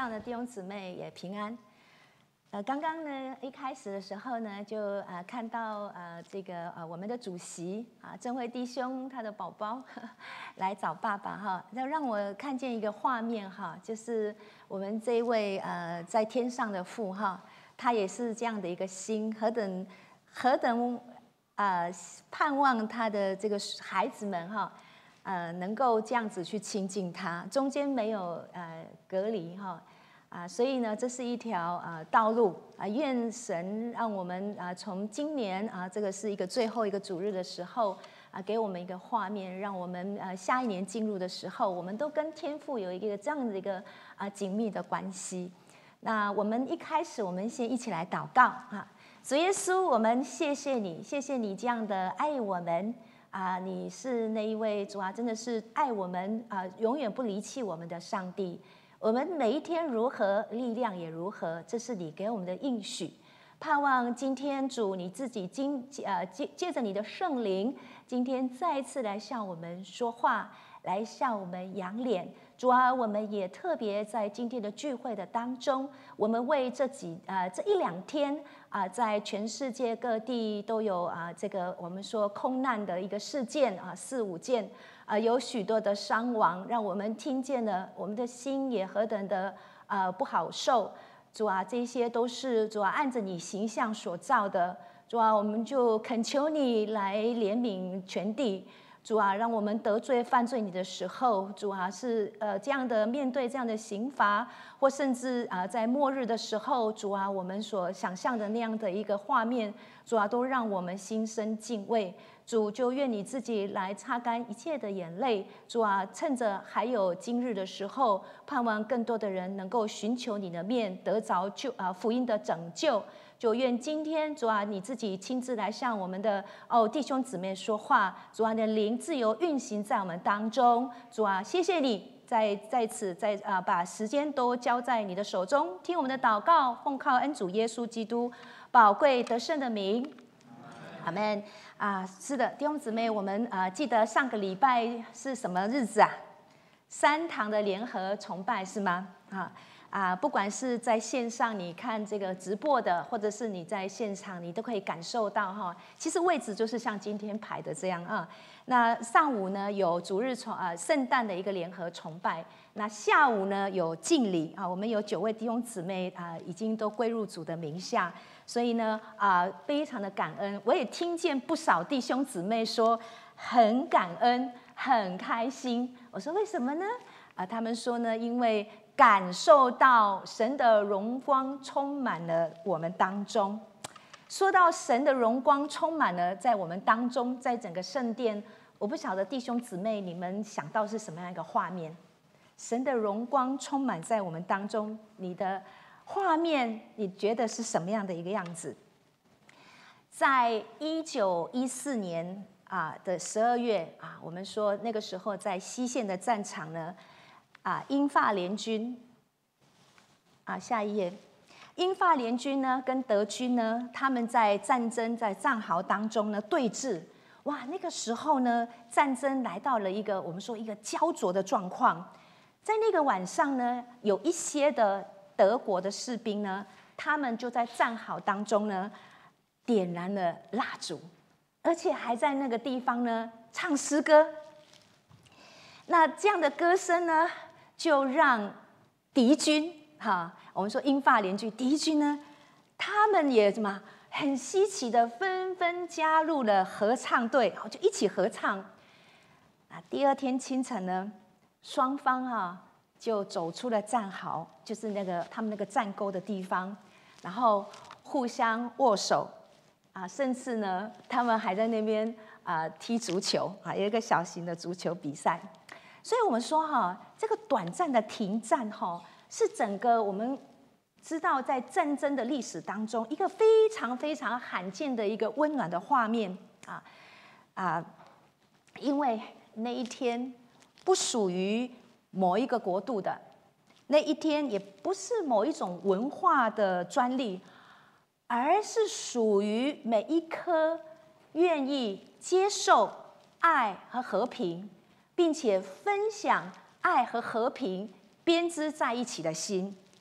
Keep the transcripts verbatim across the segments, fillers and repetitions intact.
上的弟兄姊妹也平安。呃，刚刚呢，一开始的时候呢，就呃看到呃这个呃我们的主席啊，郑辉弟兄他的宝宝来找爸爸哈，要让我看见一个画面哈，就是我们这一位呃在天上的父哈，他也是这样的一个心，何等何等呃盼望他的这个孩子们哈。呃，能够这样子去亲近他，中间没有呃隔离哈啊，所以呢，这是一条呃道路啊。愿神让我们啊，从今年啊，这个是一个最后一个主日的时候啊，给我们一个画面，让我们呃下一年进入的时候，我们都跟天父有一个这样的一个啊紧密的关系。那我们一开始，我们先一起来祷告啊，主耶稣，我们谢谢你，谢谢你这样的爱我们。啊，你是那一位主啊，真的是爱我们啊，永远不离弃我们的上帝。我们每一天如何，力量也如何，这是你给我们的应许。盼望今天主你自己今呃借借着你的圣灵，今天再一次来向我们说话，来向我们扬脸。主啊，我们也特别在今天的聚会的当中，我们为这几呃这一两天啊、呃，在全世界各地都有啊、呃、这个我们说空难的一个事件啊、呃、四五件啊、呃、有许多的伤亡，让我们听见了，我们的心也何等的呃不好受。主啊，这些都是主啊按着你形象所造的。主啊，我们就恳求你来怜悯全地。主啊，让我们得罪犯罪你的时候，主啊是呃这样的面对这样的刑罚，或甚至啊、呃、在末日的时候，主啊我们所想象的那样的一个画面，主啊都让我们心生敬畏。主就愿你自己来擦干一切的眼泪。主啊，趁着还有今日的时候，盼望更多的人能够寻求你的面，得着救啊福音的拯救。就愿今天主啊，你自己亲自来向我们的哦弟兄姊妹说话。主啊，你的灵自由运行在我们当中。主啊，谢谢你在在此在啊把时间都交在你的手中，听我们的祷告，奉靠恩主耶稣基督宝贵得胜的名。阿们啊，是的，弟兄姊妹，我们啊记得上个礼拜是什么日子啊？三堂的联合崇拜是吗？啊。啊，不管是在线上你看这个直播的，或者是你在现场，你都可以感受到哈。其实位置就是像今天排的这样啊。那上午呢有主日崇啊圣诞的一个联合崇拜，那下午呢有敬礼啊。我们有九位弟兄姊妹啊，已经都归入主的名下，所以呢啊非常的感恩。我也听见不少弟兄姊妹说很感恩、很开心。我说为什么呢？啊，他们说呢，因为感受到神的荣光充满了我们当中。说到神的荣光充满了在我们当中，在整个圣殿，我不晓得弟兄姊妹你们想到是什么样一个画面？神的荣光充满在我们当中，你的画面你觉得是什么样的一个样子？在一九一四年啊的十二月啊，我们说那个时候在西线的战场呢。啊，英法联军啊，下一页，英法联军呢跟德军呢，他们在战争在战壕当中呢对峙。哇，那个时候呢，战争来到了一个我们说一个焦灼的状况。在那个晚上呢，有一些的德国的士兵呢，他们就在战壕当中呢点燃了蜡烛，而且还在那个地方呢唱诗歌。那这样的歌声呢？就让敌军哈，我们说英法联军，敌军呢，他们也什么很稀奇的纷纷加入了合唱队，就一起合唱。啊，第二天清晨呢，双方啊就走出了战壕，就是那个他们那个战沟的地方，然后互相握手啊，甚至呢，他们还在那边啊踢足球啊，有一个小型的足球比赛。所以我们说哈，这个短暂的停战哈，是整个我们知道在战争的历史当中一个非常非常罕见的一个温暖的画面啊啊！因为那一天不属于某一个国度的，那一天也不是某一种文化的专利，而是属于每一颗愿意接受爱和和平，并且分享爱和和平编织在一起的心。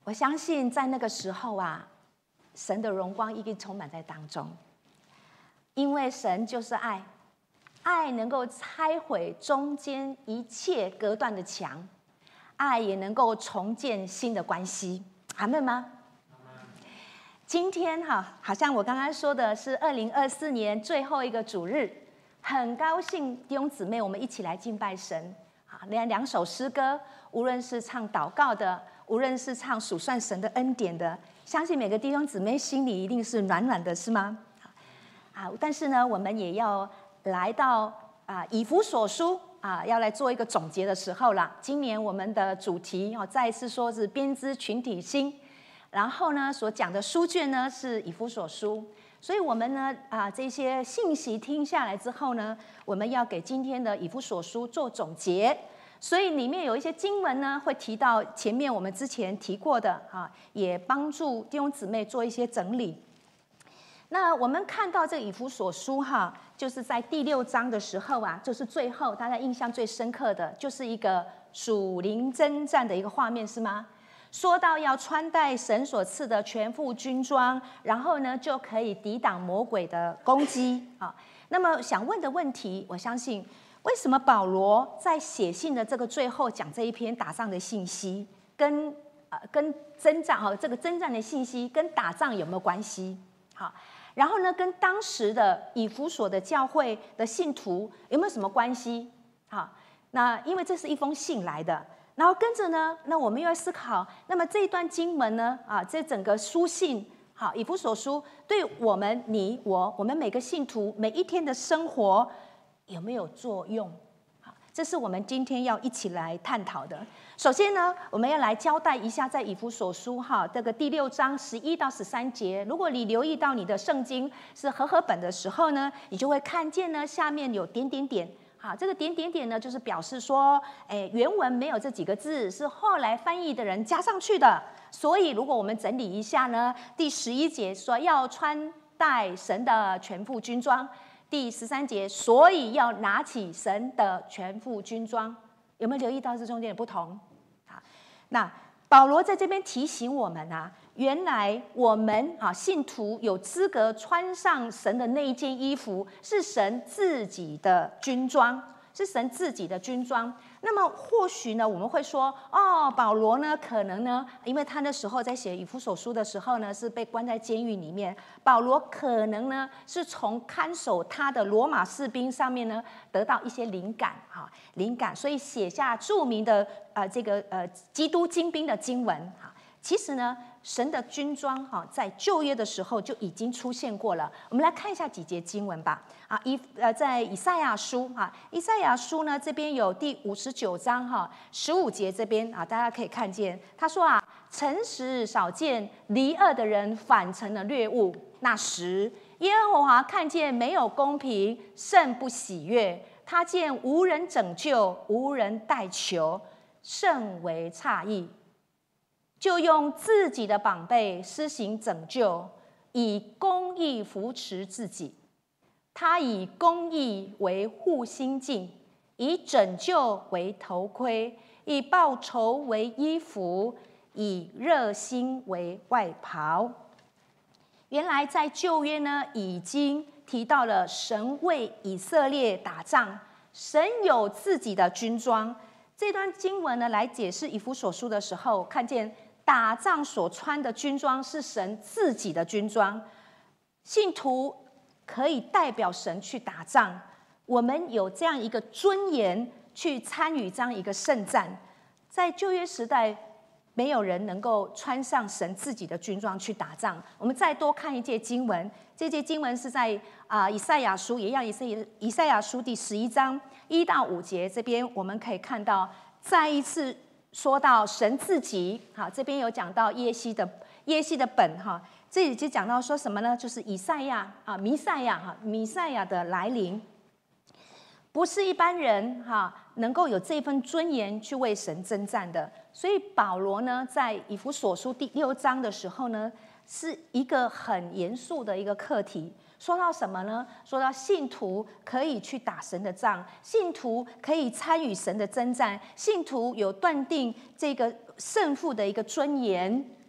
我相信在那个时候啊，神的荣光一定充满在当中，因为神就是爱，爱能够拆毁中间一切隔断的墙，爱也能够重建新的关系。阿们吗？今天哈，好像我刚刚说的是二零二四年最后一个主日，很高兴弟兄姊妹我们一起来敬拜神。啊，两两首诗歌，无论是唱祷告的，无论是唱数算神的恩典的，相信每个弟兄姊妹心里一定是暖暖的，是吗？啊，但是呢，我们也要来到啊以弗所书啊，要来做一个总结的时候了。今年我们的主题哦，再一次说是编织群体心，然后呢，所讲的书卷呢是以弗所书。所以我们呢啊这些信息听下来之后呢，我们要给今天的以弗所书做总结。所以里面有一些经文呢会提到前面我们之前提过的啊，也帮助弟兄姊妹做一些整理。那我们看到这个以弗所书哈，就是在第六章的时候啊，就是最后大家印象最深刻的就是一个属灵征战的一个画面，是吗？说到要穿戴神所赐的全副军装，然后呢就可以抵挡魔鬼的攻击啊。那么想问的问题，我相信为什么保罗在写信的这个最后讲这一篇打仗的信息，跟呃跟征战哈这个征战的信息跟打仗有没有关系？好，然后呢跟当时的以弗所的教会的信徒有没有什么关系？好，那因为这是一封信来的。然后跟着呢，那我们又要思考，那么这一段经文呢，啊，这整个书信，好，以弗所书对我们、你、我，我们每个信徒每一天的生活有没有作用？好，这是我们今天要一起来探讨的。首先呢，我们要来交代一下，在以弗所书哈这个第六章十一到十三节，如果你留意到你的圣经是和合本的时候呢，你就会看见呢下面有点点点。好，这个点点点呢，就是表示说，哎，原文没有这几个字，是后来翻译的人加上去的。所以，如果我们整理一下呢，第十一节说要穿戴神的全副军装，第十三节所以要拿起神的全副军装，有没有留意到这中间的不同？好，那保罗在这边提醒我们啊，原来我们啊信徒有资格穿上神的那一件衣服，是神自己的军装，是神自己的军装。那么或许呢，我们会说，哦，保罗呢，可能呢，因为他那时候在写以弗所书的时候呢，是被关在监狱里面，保罗可能呢是从看守他的罗马士兵上面呢得到一些灵感，哈，灵感，所以写下著名的呃这个呃基督精兵的经文，哈。其实呢，神的军装哈，在旧约的时候就已经出现过了。我们来看一下几节经文吧。啊，以呃，在以赛亚书哈，以赛亚书呢这边有第五十九章哈十五节这边啊，大家可以看见，他说啊，诚实少见，离恶的人反成了掠物。那时，耶和华看见没有公平，甚不喜悦。他见无人拯救，无人代求，甚为诧异。就用自己的膀臂施行拯救，以公义扶持自己。他以公义为护心镜，以拯救为头盔，以报仇为衣服，以热心为外袍。原来在旧约呢，已经提到了神为以色列打仗，神有自己的军装。这段经文呢，来解释以弗所书的时候，看见打仗所穿的军装是神自己的军装，信徒可以代表神去打仗，我们有这样一个尊严去参与这样一个圣战。在旧约时代，没有人能够穿上神自己的军装去打仗。我们再多看一节经文，这节经文是在啊、呃、以赛亚书，也让以赛以赛亚书第十一章一到五节，这边我们可以看到再一次说到神自己。好，这边有讲到耶西的耶西的本哈，这里就讲到说什么呢？就是以赛亚啊，弥赛亚哈，弥赛亚的来临，不是一般人哈能够有这份尊严去为神征战的。所以保罗呢，在以弗所书第六章的时候呢，是一个很严肃的一个课题。说到什么呢？说到信徒可以去打神的仗，信徒可以参与神的征战，信徒有断定这个胜负的一个尊严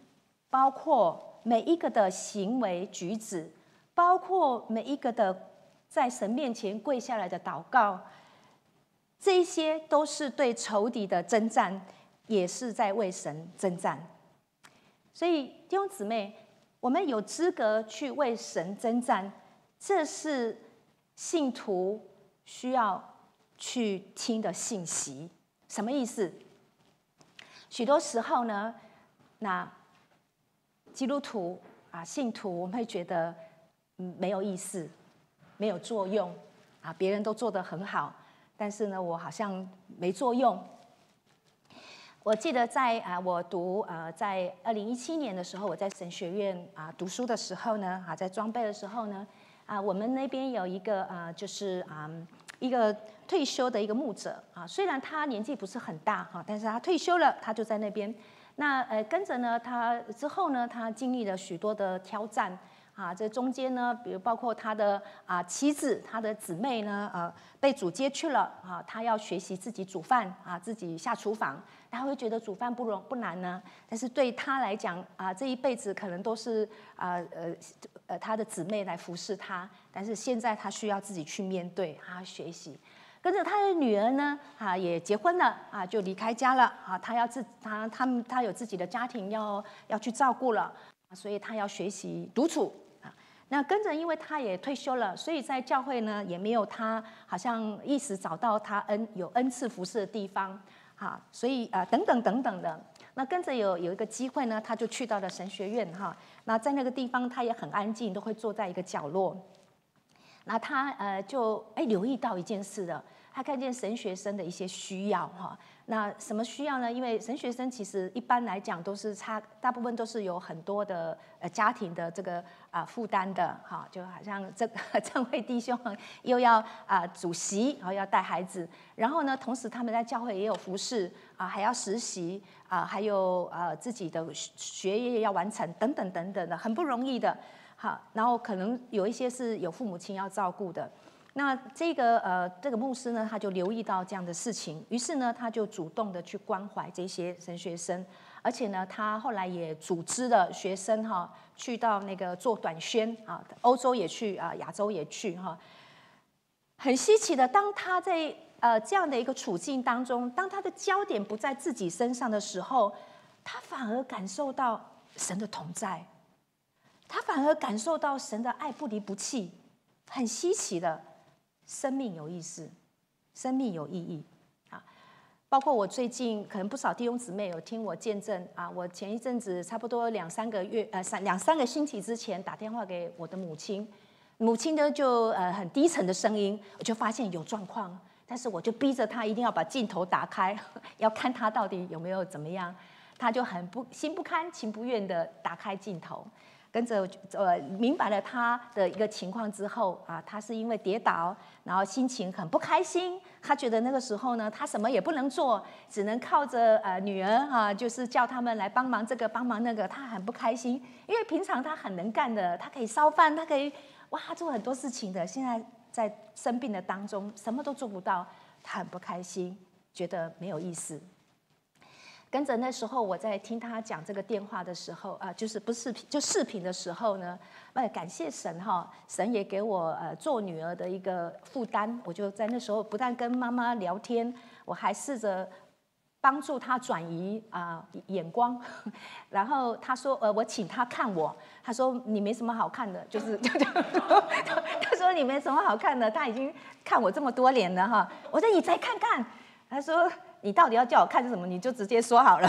包括每一个的行为举止，包括每一个的在神面前跪下来的祷告，这些都是对仇敌的征战，也是在为神征战。所以弟兄姊妹，我们有资格去为神征战，这是信徒需要去听的信息。什么意思？许多时候呢，那基督徒啊，信徒，我们会觉得嗯没有意思，没有作用啊，别人都做得很好，但是呢，我好像没作用。我记得在啊，我读呃，在二零一七年的时候，我在神学院啊读书的时候呢，啊，在装备的时候呢，啊，我们那边有一个啊，就是啊。一个退休的一个牧者啊，虽然他年纪不是很大哈，但是他退休了，他就在那边。那呃跟着呢，他之后呢，他经历了许多的挑战啊，这中间呢，比如包括他的啊妻子、他的姊妹呢，呃被主接去了啊，他要学习自己煮饭啊，自己下厨房。他会觉得煮饭不容不难呢，但是对他来讲啊，这一辈子可能都是啊呃呃他的姊妹来服侍他，但是现在他需要自己去面对，他学习。跟着他的女儿呢，啊也结婚了啊，就离开家了啊，他要自他他们他有自己的家庭要要去照顾了，所以他要学习独处啊。那跟着，因为他也退休了，所以在教会呢也没有他好像一时找到他恩有恩赐服侍的地方。哈，所以啊、呃，等等等等的，那跟着有有一个机会呢，他就去到了神学院哈。那在那个地方，他也很安静，都会坐在一个角落。那他呃就哎留意到一件事了，他看见神学生的一些需要哈。那什么需要呢？因为神学生其实一般来讲都是差，大部分都是有很多的呃家庭的这个啊、呃、负担的哈，就好像这正会弟兄又要啊、呃、主席，然后要带孩子，然后呢，同时他们在教会也有服侍啊、呃，还要实习啊、呃，还有呃自己的学业要完成等等等等的，很不容易的。好，然后可能有一些是有父母亲要照顾的。那这个呃，这个牧师呢，他就留意到这样的事情，于是呢，他就主动的去关怀这些神学生，而且呢，他后来也组织了学生哈，去到那个做短宣啊，欧洲也去啊，亚洲也去哈。很稀奇的，当他在呃这样的一个处境当中，当他的焦点不在自己身上的时候，他反而感受到神的同在，他反而感受到神的爱不离不弃，很稀奇的。生命有意思，生命有意义啊！包括我最近可能不少弟兄姊妹有听我见证啊，我前一阵子差不多两三个月呃三两三个星期之前打电话给我的母亲，母亲呢就呃很低沉的声音，我就发现有状况，但是我就逼着她一定要把镜头打开，要看她到底有没有怎么样，她就很不心不甘情不愿的打开镜头。跟着呃明白了他的一个情况之后啊，他是因为跌倒，然后心情很不开心。他觉得那个时候呢，他什么也不能做，只能靠着呃女儿哈、啊，就是叫他们来帮忙这个帮忙那个。他很不开心，因为平常他很能干的，他可以烧饭，他可以哇做很多事情的。现在在生病的当中，什么都做不到，他很不开心，觉得没有意思。跟着那时候我在听他讲这个电话的时候啊、呃，就是不是视频就视频的时候呢，哎，感谢神哈，神也给我呃做女儿的一个负担，我就在那时候不但跟妈妈聊天，我还试着帮助他转移啊、呃、眼光，然后他说呃我请他看我，他说你没什么好看的，就是他说你没什么好看的，他已经看我这么多年了哈，我说你再看看，他说。你到底要叫我看什么？你就直接说好了。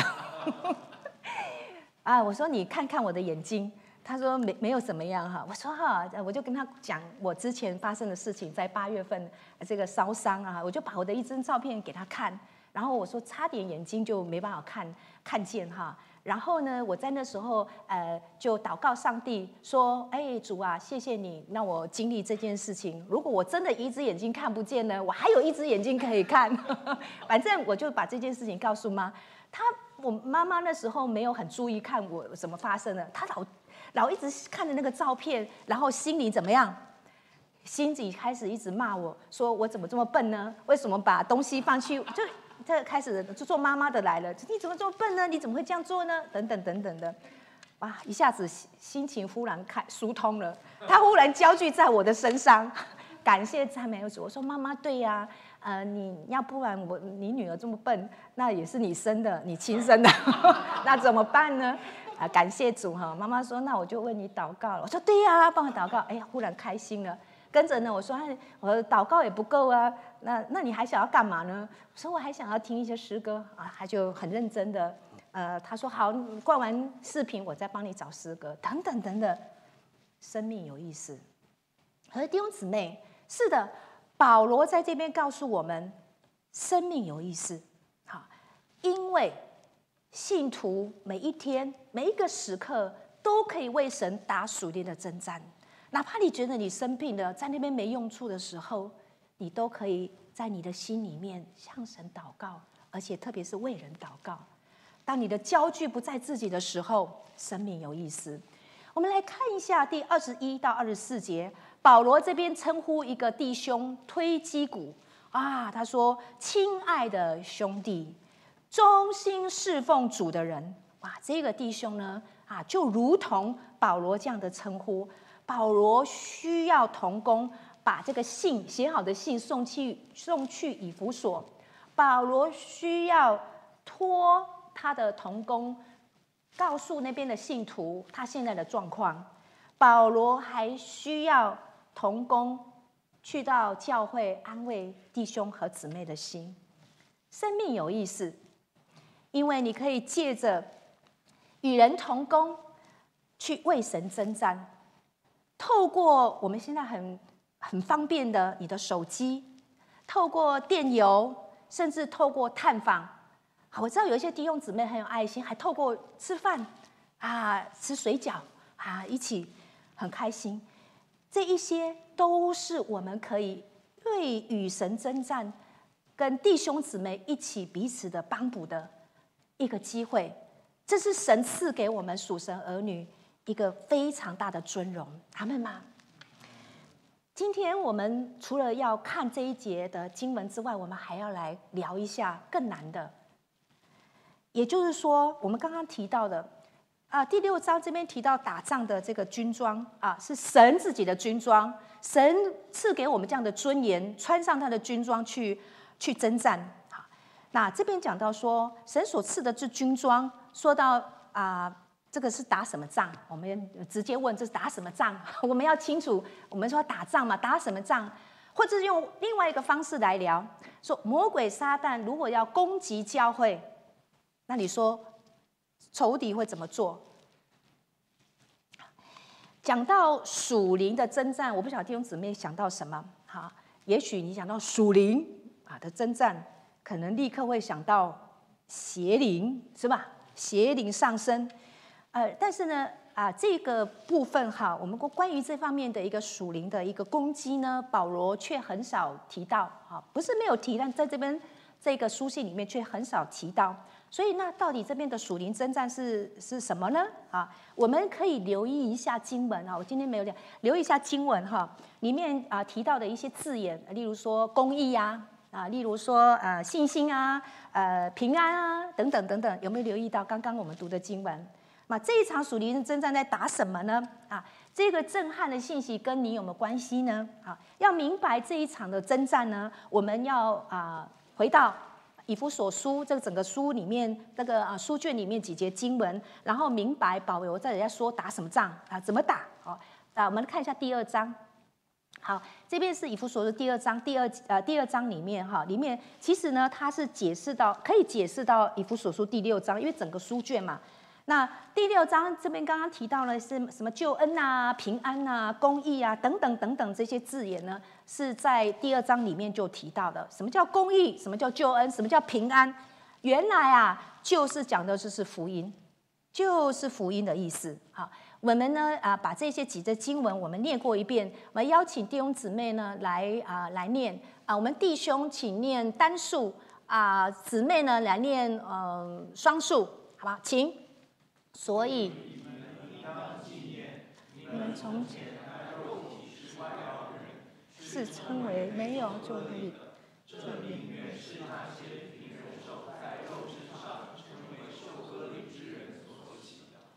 啊，我说你看看我的眼睛。他说没没有怎么样哈。我说哈，我就跟他讲我之前发生的事情，在八月份这个烧伤啊，我就把我的一张照片给他看，然后我说差点眼睛就没办法看看见哈。然后呢，我在那时候呃就祷告上帝说，哎主啊，谢谢你让我经历这件事情。如果我真的一只眼睛看不见呢，我还有一只眼睛可以看。反正我就把这件事情告诉妈。她我妈妈那时候没有很注意看我怎么发生的，她老老一直看着那个照片，然后心里怎么样？心里开始一直骂我说我怎么这么笨呢？为什么把东西放去就？这开始就做妈妈的来了，你怎么这么笨呢？你怎么会这样做呢？等等等等的， 哇，一下子心情忽然开疏通了，他忽然焦聚在我的身上，感谢赞美主。我说妈妈，对呀、啊，呃，你要不然我你女儿这么笨，那也是你生的，你亲生的，那怎么办呢？啊，感谢主哈。妈妈说，那我就为你祷告了。我说对呀、啊，帮我祷告。哎呀，忽然开心了。跟着呢，我说，哎，我祷告也不够啊，那那你还想要干嘛呢？我说我还想要听一些诗歌啊，他就很认真的。呃，他说好，挂完视频我再帮你找诗歌，等等等等。生命有意思，而弟兄姊妹，是的，保罗在这边告诉我们，生命有意思。好，因为信徒每一天每一个时刻都可以为神打属灵的征战，哪怕你觉得你生病了，在那边没用处的时候，你都可以在你的心里面向神祷告，而且特别是为人祷告。当你的焦距不在自己的时候，生命有意思。我们来看一下第二十一到二十四节，保罗这边称呼一个弟兄推基古啊，他说：“亲爱的兄弟，忠心侍奉主的人。”哇，这个弟兄呢啊，就如同保罗这样的称呼。保罗需要同工把这个信写好的信送去送去以弗所，保罗需要托他的同工告诉那边的信徒他现在的状况，保罗还需要同工去到教会安慰弟兄和姊妹的心。生命有意思，因为你可以借着与人同工去为神征战，透过我们现在很很方便的你的手机，透过电邮，甚至透过探访。我知道有一些弟兄姊妹很有爱心，还透过吃饭啊、吃水饺啊，一起很开心。这一些都是我们可以为与神征战，跟弟兄姊妹一起彼此的帮补的一个机会。这是神赐给我们属神儿女一个非常大的尊荣，阿们吗？今天我们除了要看这一节的经文之外，我们还要来聊一下更难的。也就是说，我们刚刚提到的啊，第六章这边提到打仗的这个军装啊，是神自己的军装，神赐给我们这样的尊严，穿上他的军装去去征战。好，那这边讲到说，神所赐的这军装，说到啊，这个是打什么仗？我们直接问这是打什么仗？我们要清楚，我们说打仗嘛，打什么仗？或者是用另外一个方式来聊，说魔鬼撒旦如果要攻击教会。那你说仇敌会怎么做？讲到属灵的征战，我不晓得弟兄姊妹想到什么？哈，也许你想到属灵啊的征战，可能立刻会想到邪灵，是吧？邪灵上升。呃，但是呢，啊，这个部分哈，我们关于这方面的一个属灵的一个攻击呢，保罗却很少提到。哈，不是没有提，但在这边这个书信里面却很少提到。所以那到底这边的属灵征战是是什么呢？啊，我们可以留意一下经文啊。我今天没有聊，留意一下经文哈，里面啊提到的一些字眼，例如说公义呀，啊，例如说呃信心啊，呃平安啊，等等等等，有没有留意到刚刚我们读的经文？那这一场属灵征战在打什么呢？啊，这个震撼的信息跟你有没有关系呢？啊，要明白这一场的征战呢，我们要啊回到以弗所书这个整个书里面，这个啊书卷里面几节经文，然后明白保罗在人家说打什么仗啊，怎么打？哦，啊，我们看一下第二章。好，这边是以弗所书第二章，第二呃第二章里面哈，里面其实呢，它是解释到可以解释到以弗所书第六章，因为整个书卷嘛。那第六章这边刚刚提到了是什么救恩啊、平安啊、公义啊等等等等这些字眼呢，是在第二章里面就提到的。什么叫公义？什么叫救恩？什么叫平安？原来啊，就是讲的就是福音，就是福音的意思。好，我们呢啊，把这些几节经文我们念过一遍，我们邀请弟兄姊妹呢来啊来念啊，我们弟兄请念单数啊，姊妹呢来念嗯、呃、双数，好吧？请。所以，你们从前是称为没有救力，这里那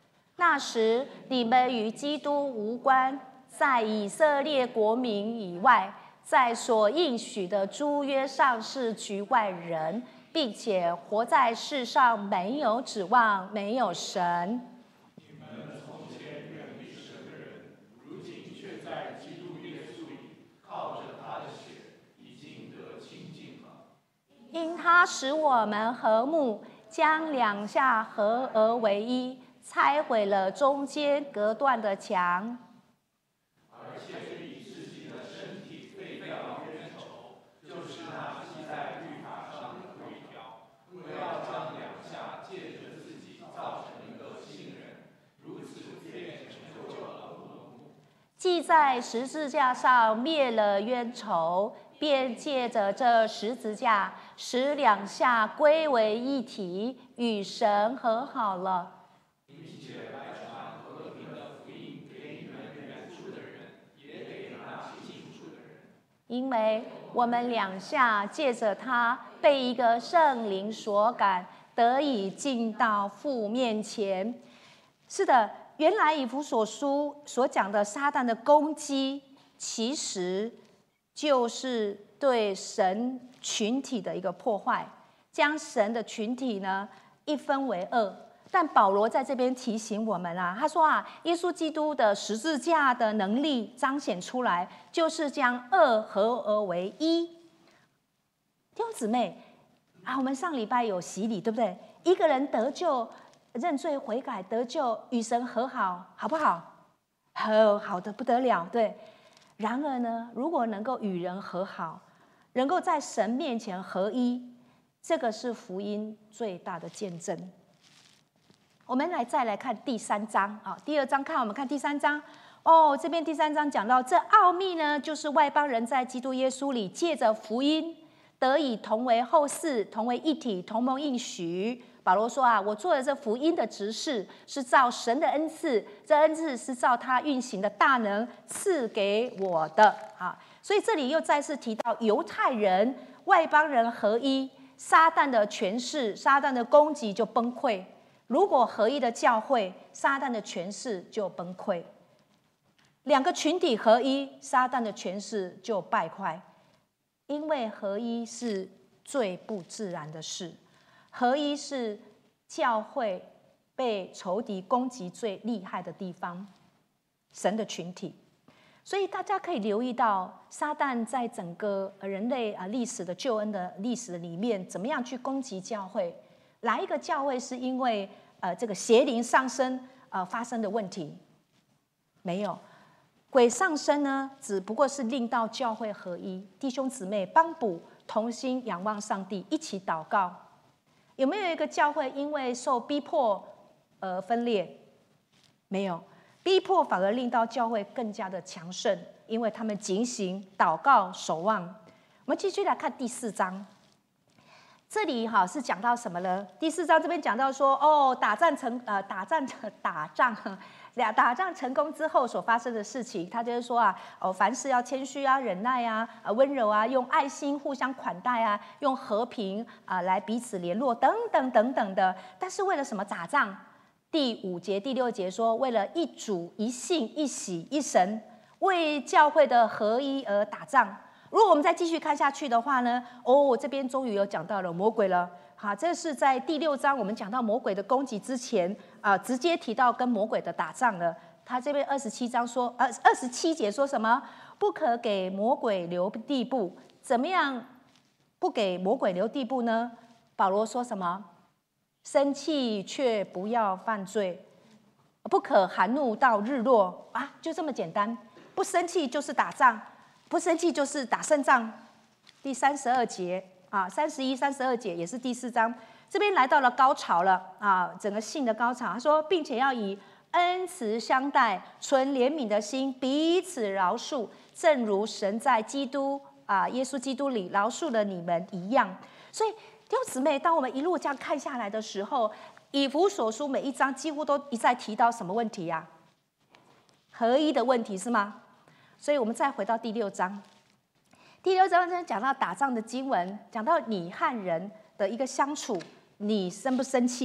那时你们与基督无关，在以色列国民以外，在所应许的诸约上是局外人，并且活在世上没有指望，没有神。 你们从前远离神的人，如今却在基督耶稣里靠着他的血，已经得清净了。 因他使我们和睦，将两下合而为一，拆毁了中间隔断的墙。 而且以自己的身体废掉冤仇，就是那记在律法上的规条，为要将两下借着自己造成一个新人，如此便成就了和睦。 既在十字架上灭了冤仇，便借着这十字架，使两下归为一体，与神和好了。 并且来传和平的福音给你们远处的人，也给那近处的人。 因为我们两下借着他，被一个圣灵所感，得以进到父面前。是的，原来以弗所书所讲的撒旦的攻击，其实就是对神群体的一个破坏，将神的群体呢一分为二。但保罗在这边提醒我们啊，他说啊，耶稣基督的十字架的能力彰显出来，就是将二合而为一。弟兄姊妹啊，我们上礼拜有洗礼，对不对？一个人得救、认罪悔改、得救，与神和好，好不好？好，好的不得了，对。然而呢，如果能够与人和好，能够在神面前合一，这个是福音最大的见证。我们来再来看第三章啊，第二章看我们看第三章哦，这边第三章讲到这奥秘呢，就是外邦人在基督耶稣里借着福音得以同为后嗣，同为一体，同盟应许。保罗说啊，我做的这福音的执事，是照神的恩赐，这恩赐是照他运行的大能赐给我的啊。所以这里又再次提到犹太人、外邦人合一，撒旦的权势、撒旦的攻击就崩溃。如果合一的教会，撒旦的权势就崩溃；两个群体合一，撒旦的权势就败坏。因为合一是最不自然的事，合一是教会被仇敌攻击最厉害的地方，神的群体。所以大家可以留意到，撒旦在整个人类啊历史的救恩的历史里面，怎么样去攻击教会？哪一个教会是因为呃这个邪灵上升呃发生的问题？没有，鬼上升呢，只不过是令到教会合一，弟兄姊妹帮补，同心仰望上帝，一起祷告。有没有一个教会因为受逼迫而分裂？没有，逼迫反而令到教会更加的强盛，因为他们警醒、祷告、守望。我们继续来看第四章。这里哈是讲到什么呢？第四章这边讲到说，哦，打仗成呃打仗打仗俩打仗成功之后所发生的事情，他就是说啊，哦，凡事要谦虚啊、忍耐啊、呃温柔啊，用爱心互相款待啊，用和平啊、呃、来彼此联络等等等等的。但是为了什么打仗？第五节、第六节说，为了一主、一信、一喜、一神，为教会的合一而打仗。如果我们再继续看下去的话呢，哦，这边终于有讲到了魔鬼了。好，这是在第六章我们讲到魔鬼的攻击之前啊、呃，直接提到跟魔鬼的打仗了。他这边二十七章说，呃，二十七节说什么？不可给魔鬼留地步。怎么样不给魔鬼留地步呢？保罗说什么？生气却不要犯罪，不可含怒到日落啊，就这么简单。不生气就是打仗。不生气就是打胜仗。第三十二节啊，三十一、三十二节也是第四章，这边来到了高潮了啊，整个信的高潮。他说，并且要以恩慈相待，存怜悯的心，彼此饶恕，正如神在基督啊，耶稣基督里饶恕了你们一样。所以弟兄姊妹，当我们一路这样看下来的时候，以弗所书每一章几乎都一再提到什么问题呀、啊？合一的问题是吗？所以我们再回到第六章，第六章讲到打仗的经文，讲到你和人的一个相处，你生不生气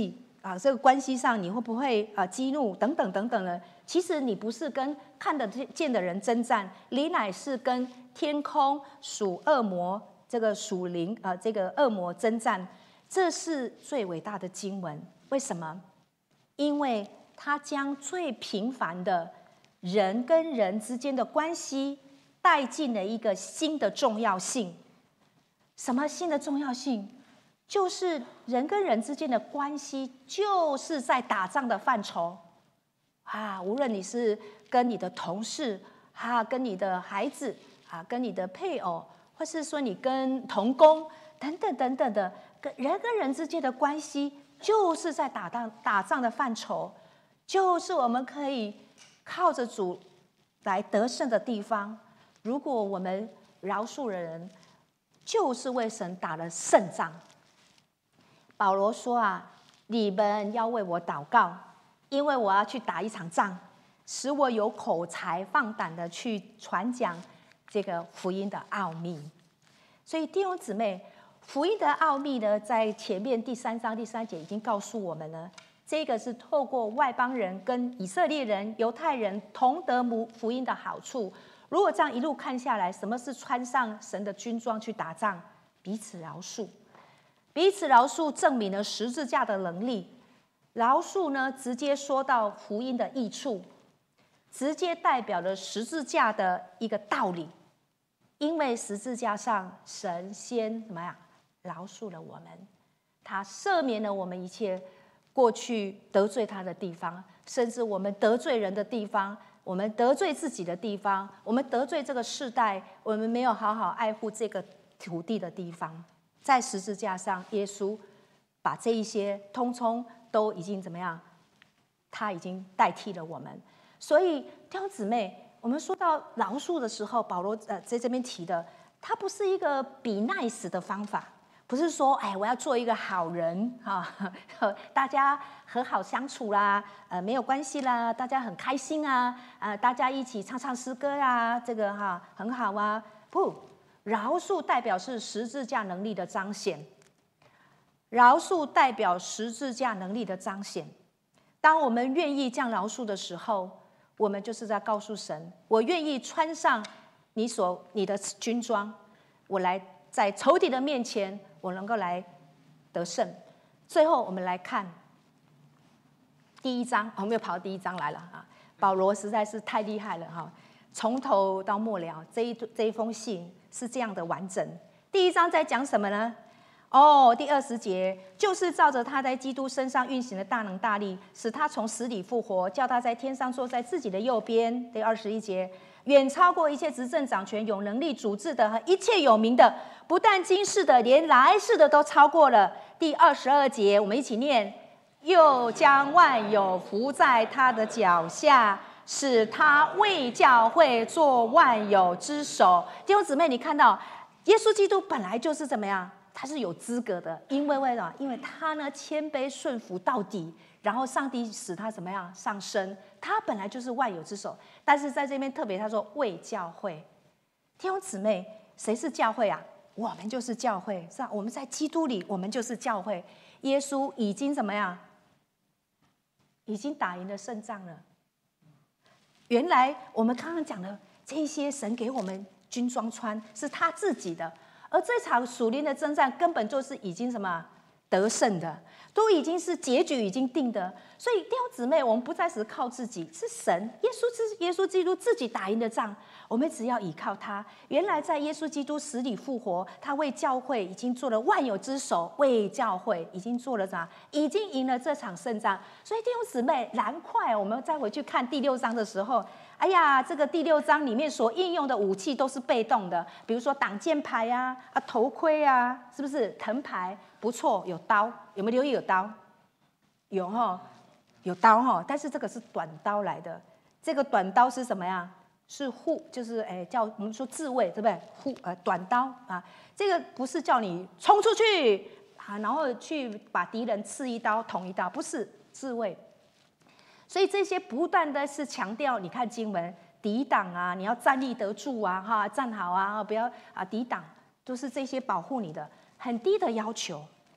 啊，这个关系上你会不会啊激怒等等等等的？其实你不是跟看得见的人征战，你乃是跟天空属恶魔这个属灵啊这个恶魔征战。这是最伟大的经文。为什么？因为它将最平凡的人跟人之间的关系带进了一个新的重要性。什么新的重要性？就是人跟人之间的关系，就是在打仗的范畴啊！无论你是跟你的同事啊，跟你的孩子啊，跟你的配偶，或是说你跟同工等等等等的，跟人跟人之间的关系，就是在打仗打仗的范畴，就是我们可以靠着主来得胜的地方。如果我们饶恕了人，就是为神打了胜仗。保罗说啊，你们要为我祷告，因为我要去打一场仗，使我有口才放胆的去传讲这个福音的奥秘。所以弟兄姊妹，福音的奥秘呢，在前面第三章第三节已经告诉我们了，这个是透过外邦人跟以色列人、犹太人同得福音的好处。如果这样一路看下来，什么是穿上神的军装去打仗？彼此饶恕。彼此饶恕证明了十字架的能力。饶恕呢，直接说到福音的益处，直接代表了十字架的一个道理。因为十字架上，神先怎么样饶恕了我们，他赦免了我们一切过去得罪他的地方，甚至我们得罪人的地方，我们得罪自己的地方，我们得罪这个世代，我们没有好好爱护这个土地的地方。在十字架上，耶稣把这一些通通都已经怎么样？他已经代替了我们。所以弟兄姊妹，我们说到饶恕的时候，保罗呃在这边提的，它不是一个比 nice 的方法，不是说哎我要做一个好人哈、啊，大家和好相处啦，呃没有关系啦，大家很开心啊，呃大家一起唱唱诗歌啊，这个哈、啊、很好啊，不。饶恕代表是十字架能力的彰显，饶恕代表十字架能力的彰显。当我们愿意这样饶恕的时候，我们就是在告诉神：我愿意穿上你所你的军装，我来在仇敌的面前，我能够来得胜。最后，我们来看第一章，我们又跑到第一章来了啊！保罗实在是太厉害了哈，从头到末了，这一这一封信。是这样的完整。第一章在讲什么呢？哦，第二十节就是照着他在基督身上运行的大能大力，使他从死里复活，叫他在天上坐在自己的右边。第二十一节，远超过一切执政掌权、有能力主治的和一切有名的，不但今世的，连来世的都超过了。第二十二节，我们一起念：又将万有伏在他的脚下。使他为教会做万有之首。弟兄姊妹，你看到耶稣基督本来就是怎么样？他是有资格的，因为为什么？因为他呢谦卑顺服到底，然后上帝使他怎么样上升？他本来就是万有之首。但是在这边特别他说为教会。弟兄姊妹，谁是教会啊？我们就是教会，是吧？我们在基督里，我们就是教会。耶稣已经怎么样？已经打赢了胜仗了。原来我们刚刚讲的这些神给我们军装穿是他自己的，而这场属灵的征战根本就是已经什么得胜的，都已经是结局已经定的。所以弟兄姊妹，我们不再是靠自己，是神耶稣是耶稣基督自己打赢的仗，我们只要依靠他。原来在耶稣基督死里复活，他为教会已经做了万有之首，为教会已经做了啥？已经赢了这场胜仗。所以弟兄姊妹，难怪我们再回去看第六章的时候，哎呀，这个第六章里面所应用的武器都是被动的，比如说挡箭牌啊、啊头盔啊，是不是藤牌？不错，有刀，有没有留意有刀？有哈，有刀哈，但是这个是短刀来的。这个短刀是什么呀？是护，就是哎叫我们说自卫，对不对？护呃短刀啊，这个不是叫你冲出去啊，然后去把敌人刺一刀、捅一刀，不是自卫。所以这些不断的是强调，你看经文抵挡啊，你要站立得住啊，哈，站好啊，不要啊抵挡，都是这些保护你的很低的要求。弟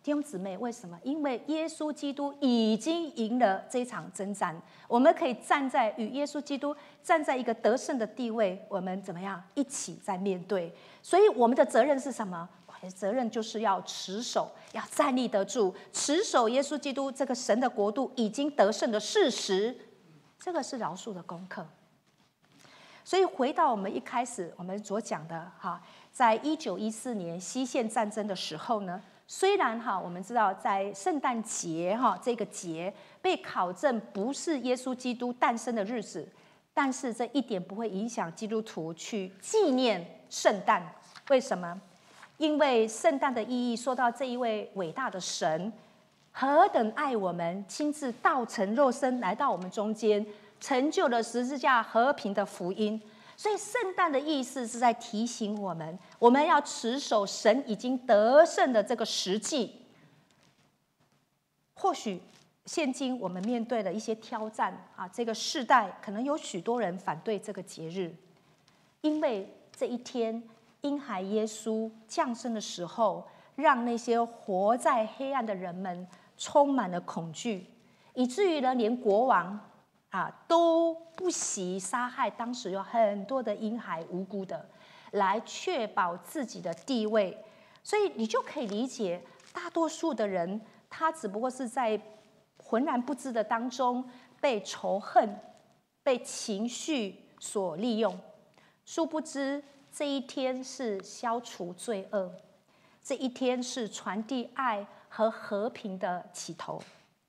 弟兄姊妹，为什么？因为耶稣基督已经赢了这场征战，我们可以站在与耶稣基督站在一个得胜的地位，我们怎么样一起在面对？所以我们的责任是什么？我们的责任就是要持守，要站立得住，持守耶稣基督这个神的国度已经得胜的事实，这个是饶恕的功课。所以回到我们一开始我们所讲的哈，在一九一四年西线战争的时候呢，虽然哈我们知道在圣诞节哈这个节被考证不是耶稣基督诞生的日子，但是这一点不会影响基督徒去纪念圣诞。为什么？因为圣诞的意义说到这一位伟大的神何等爱我们，亲自道成肉身来到我们中间，成就了十字架和平的福音。所以圣诞的意思是在提醒我们，我们要持守神已经得胜的这个实际。或许现今我们面对了一些挑战啊，这个世代可能有许多人反对这个节日，因为这一天婴孩耶稣降生的时候，让那些活在黑暗的人们充满了恐惧，以至于呢连国王啊，都不惜杀害当时有很多的婴孩无辜的，来确保自己的地位。所以你就可以理解，大多数的人他只不过是在浑然不知的当中被仇恨、被情绪所利用，殊不知这一天是消除罪恶，这一天是传递爱和和平的起头。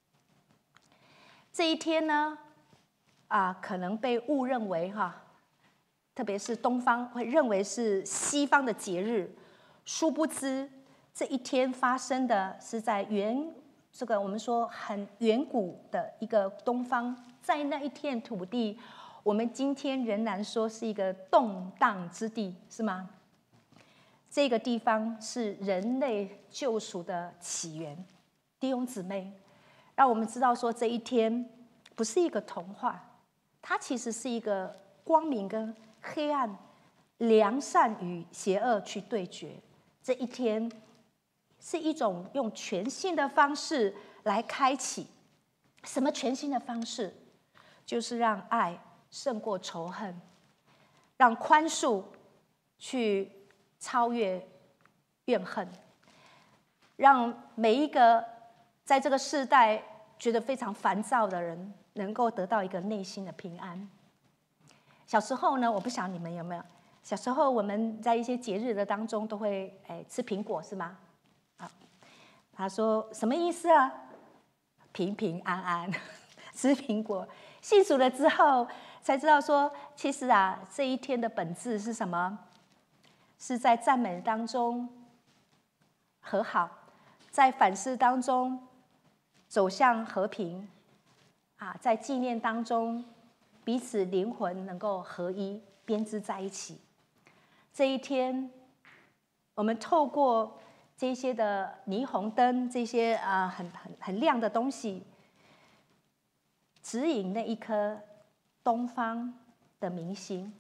这一天呢啊，可能被误认为哈，特别是东方会认为是西方的节日，殊不知这一天发生的是在远这个我们说很远古的一个东方，在那一片土地，我们今天仍然说是一个动荡之地，是吗？这个地方是人类救赎的起源。弟兄姊妹，让我们知道说这一天不是一个童话。它其实是一个光明跟黑暗、良善与邪恶去对决。这一天是一种用全新的方式来开启。什么全新的方式？就是让爱胜过仇恨，让宽恕去超越怨恨，让每一个在这个世代觉得非常烦躁的人能够得到一个内心的平安。小时候呢，我不晓得你们有没有，小时候我们在一些节日的当中都会哎吃苹果，是吗？啊，他说什么意思啊？平平安安吃苹果。信主了之后才知道说，其实啊这一天的本质是什么？是在赞美当中和好，在反思当中走向和平。啊，在纪念当中，彼此灵魂能够合一，编织在一起。这一天，我们透过这些的霓虹灯，这些啊、呃、很很很亮的东西，指引那一颗东方的明星，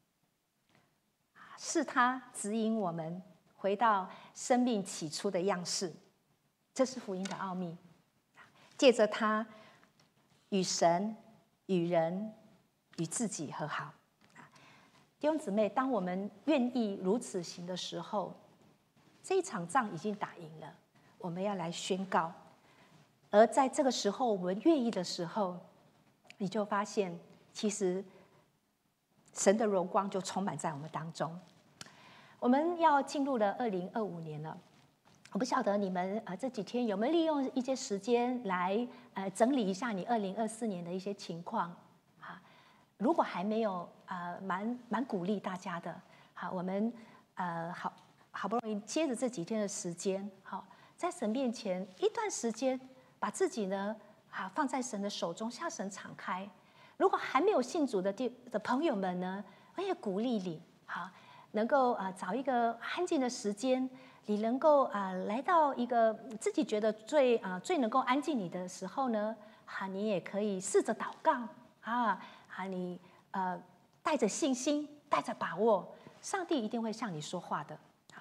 是它指引我们回到生命起初的样式。这是福音的奥秘，借着它。与神、与人、与自己和好。弟兄姊妹，当我们愿意如此行的时候，这一场仗已经打赢了，我们要来宣告。而在这个时候，我们愿意的时候，你就发现，其实神的荣光就充满在我们当中。我们要进入了二零二五年了。我不晓得你们呃这几天有没有利用一些时间来呃整理一下你二零二四年的一些情况啊？如果还没有，呃，蛮蛮鼓励大家的。好，我们呃好好不容易接着这几天的时间，好，在神面前一段时间，把自己呢啊放在神的手中，向神敞开。如果还没有信主的弟的朋友们呢，我也鼓励你，好，能够啊、呃、找一个安静的时间。你能够啊、呃、来到一个自己觉得最啊、呃、最能够安静你的时候呢，啊，你也可以试着祷告啊啊，你呃带着信心，带着把握，上帝一定会向你说话的。啊，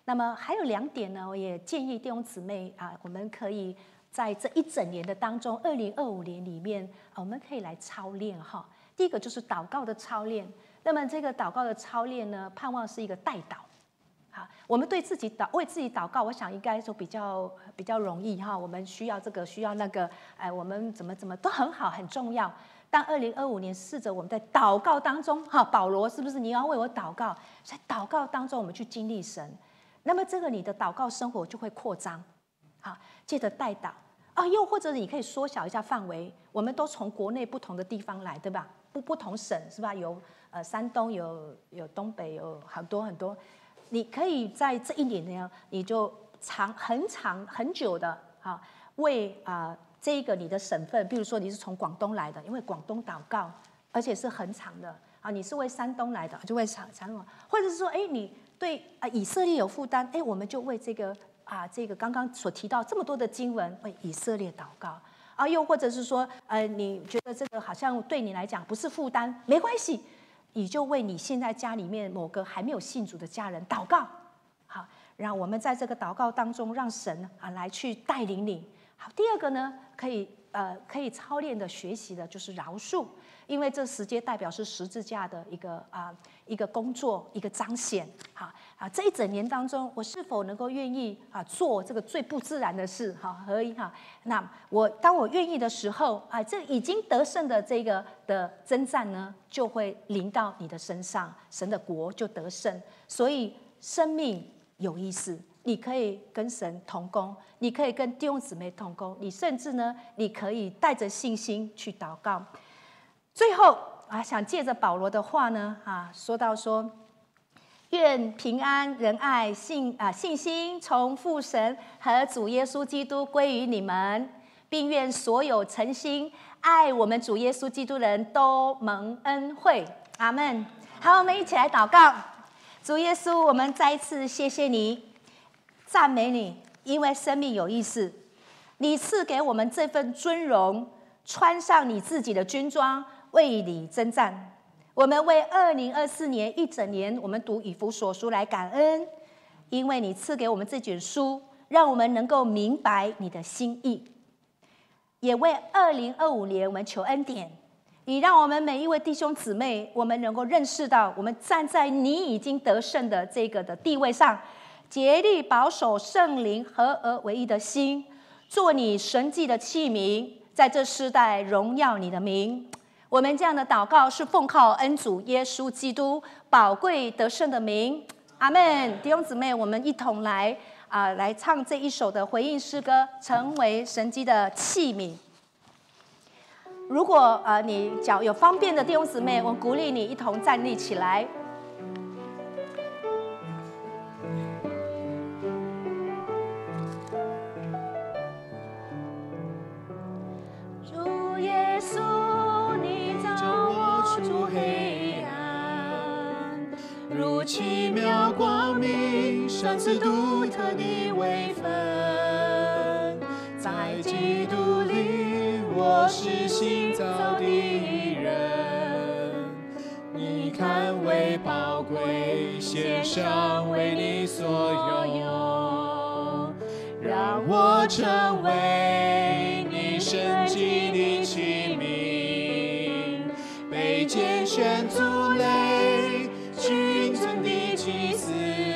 那么还有两点呢，我也建议弟兄姊妹啊，我们可以在这一整年的当中，二零二五年里面，啊，我们可以来操练哈。第一个就是祷告的操练。那么这个祷告的操练呢，盼望是一个代祷。好，我们对自己祷为自己祷告，我想应该说比较比较容易哈。我们需要这个，需要那个，哎，我们怎么怎么都很好，很重要。但二零二五年，试着我们在祷告当中，哈，保罗是不是你要为我祷告？在祷告当中，我们去经历神。那么这个你的祷告生活就会扩张，好，借着代祷啊，又或者你可以缩小一下范围，我们都从国内不同的地方来，对吧？不不同省是吧？有呃山东，有有东北，有很多很多。你可以在这一年呢，你就长很长很久的啊，为啊、呃、这个你的省份，比如说你是从广东来的，因为广东祷告，而且是很长的啊，你是为山东来的，就为长长东，或者是说，哎你。对啊，以色列有负担，哎，我们就为这个啊，这个刚刚所提到这么多的经文，为以色列祷告啊，又或者是说，呃，你觉得这个好像对你来讲不是负担，没关系，你就为你现在家里面某个还没有信主的家人祷告，好，让我们在这个祷告当中，让神啊来去带领你。好，第二个呢，可以呃可以操练的学习的就是饶恕。因为这十诫代表是十字架的一个啊一个工作一个彰显，好啊这一整年当中，我是否能够愿意啊做这个最不自然的事？哈，合一哈。那我当我愿意的时候啊，这已经得胜的这个的征战呢，就会临到你的身上，神的国就得胜。所以生命有意思，你可以跟神同工，你可以跟弟兄姊妹同工，你甚至呢，你可以带着信心去祷告。最后啊，想借着保罗的话呢，啊，说到说，愿平安、仁爱、信啊信心从父神和主耶稣基督归于你们，并愿所有诚心爱我们主耶稣基督的人都蒙恩惠。阿们。好，我们一起来祷告。主耶稣，我们再一次谢谢你，赞美你，因为生命有意思，你赐给我们这份尊荣，穿上你自己的军装。为你征战，我们为二零二四年一整年，我们读以弗所书来感恩，因为你赐给我们这卷书，让我们能够明白你的心意。也为二零二五年我们求恩典，你让我们每一位弟兄姊妹，我们能够认识到，我们站在你已经得胜的这个的地位上，竭力保守圣灵合而为一的心，做你神迹的器皿，在这世代荣耀你的名。我们这样的祷告是奉靠恩主耶稣基督宝贵得胜的名，阿们。弟兄姊妹，我们一同来啊、呃，来唱这一首的回应诗歌，成为神迹的器皿。如果呃你脚有方便的弟兄姊妹，我鼓励你一同站立起来。主耶稣。 如奇妙光明，赏赐独特的位分，在基督里，我是新造的人。你看为宝贵，献上为你所有，让我成为你神迹的器皿，被拣选族类。君尊的祭司，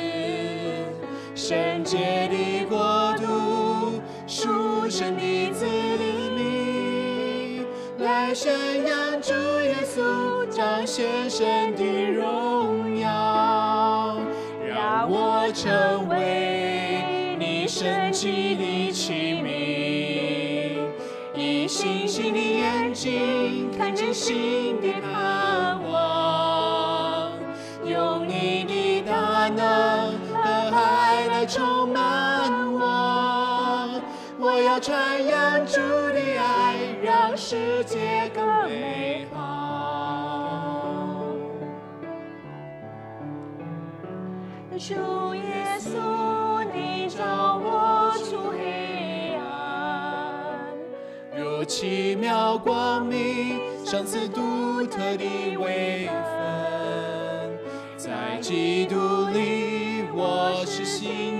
圣洁的国度，属神的子民，来宣扬主耶稣，彰显神的荣耀，让我成为你神迹的器皿，以信心的眼睛看见新的盼望。用你的大能和爱来充满我，我要传扬主的爱，让世界更美好。主耶稣，你照我出黑暗，如奇妙光明，赏赐独特的位分。在基督里，我是新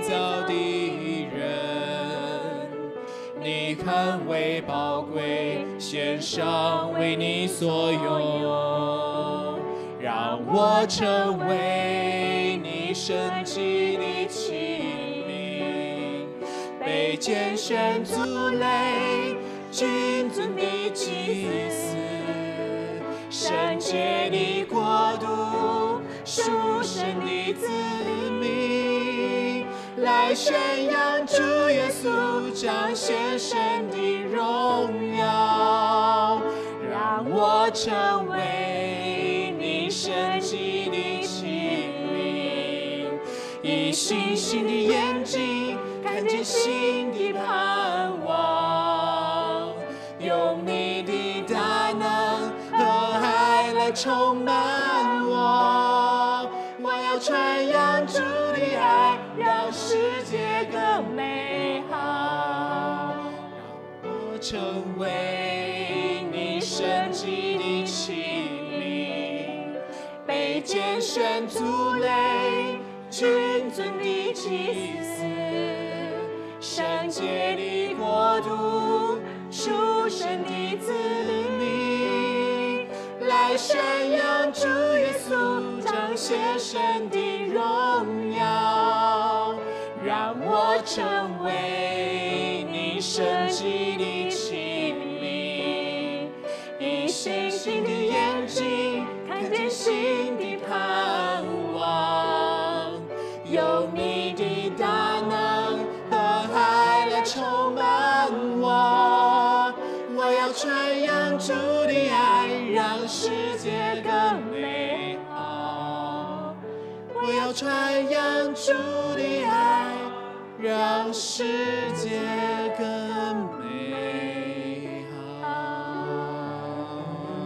你看为宝贵，献上为你所用，让我成为你神迹的器皿，被拣选族类，君尊的祭司，圣洁的国度，属神的子民，来宣扬主耶稣，彰显神的荣耀，让我成为你神迹的器皿，以信心的眼睛看见新的盼望，用你的大能和爱来充满我，我要传扬主的爱，让世界更美好，让我成为你神迹的器皿，被拣选族类，君尊的祭司，圣洁的国度，属神的子民，来宣扬主耶稣，彰显神的荣耀，让我成为你神迹的器皿，以信心的眼睛看见新的盼望，有你的大能和爱来充满我，我要传扬主的爱，让世界更美好，我要传扬主的爱，让世界更美好。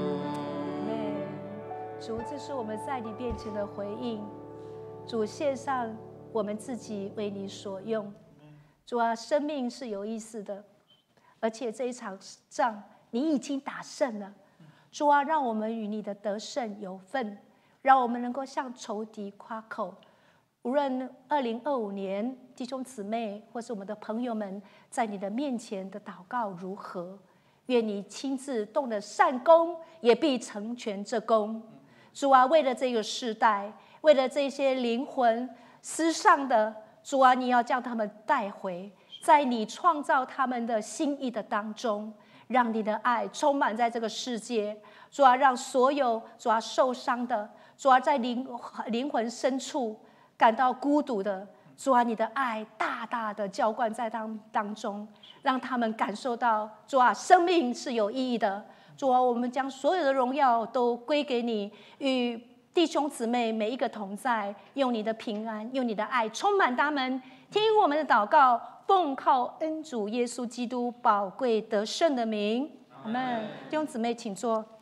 主，这是我们在你面前的回应。主，献上我们自己为你所用。主啊，生命是有意思的，而且这一场仗你已经打胜了。主啊，让我们与你的得胜有份，让我们能够向仇敌夸口。无论二零二五年弟兄姊妹或是我们的朋友们在你的面前的祷告如何，愿你亲自动了善功，也必成全这功。主啊，为了这个世代，为了这些灵魂失丧的，主啊，你要将他们带回，在你创造他们的心意的当中，让你的爱充满在这个世界。主啊，让所有主啊受伤的，主啊在灵灵魂深处感到孤独的，主啊，你的爱大大的浇灌在当当中，让他们感受到主啊，生命是有意义的。主啊，我们将所有的荣耀都归给你，与弟兄姊妹每一个同在，用你的平安，用你的爱充满他们。听我们的祷告，奉靠恩主耶稣基督宝贵得胜的名，阿们。弟兄姊妹，请坐。